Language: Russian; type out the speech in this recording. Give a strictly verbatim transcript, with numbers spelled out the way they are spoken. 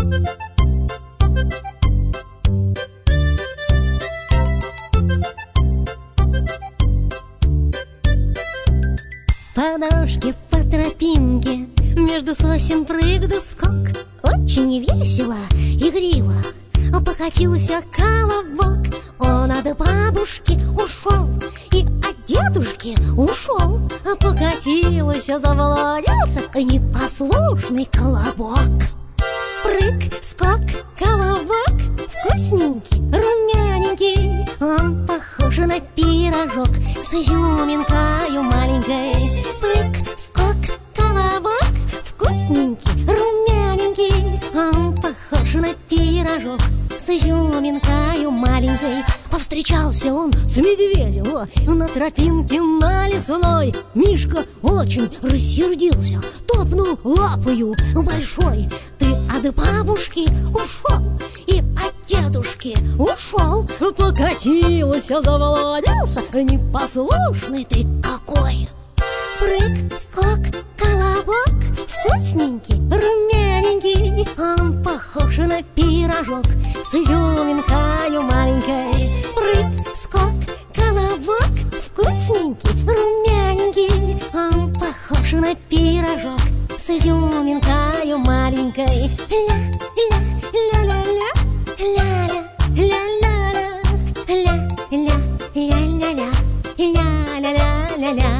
По дорожке, по тропинке, между сосен прыг да скок. Очень весело, игриво покатился колобок. Он от бабушки ушел и от дедушки ушел. Покатился, завладелся непослушный колобок. Прыг, скок, колобок, вкусненький, румяненький. Он похож на пирожок с изюминкою маленькой. Прыг, скок, колобок, вкусненький, румяненький. Он похож на пирожок с изюминкою маленькой. Повстречался он с медведем о, на тропинке на лесной. Мишка очень рассердился, топнул лапою большой. Ты от бабушки ушел и от дедушки ушел. Покатился, завладелся, непослушный ты какой. Прыг, скок, колобок, вкусненький, румяненький. Он похож на пирожок с изюминкою маленькой. Прыг, скок, колобок, вкусненький, румяненький. Он похож на пирожок с изюминкою маленькой. Ля-ля-ля-ля-ля, ля-ля-ля-ля-ля, ля-ля-ля-ля-ля, ля-ля-ля-ля-ля.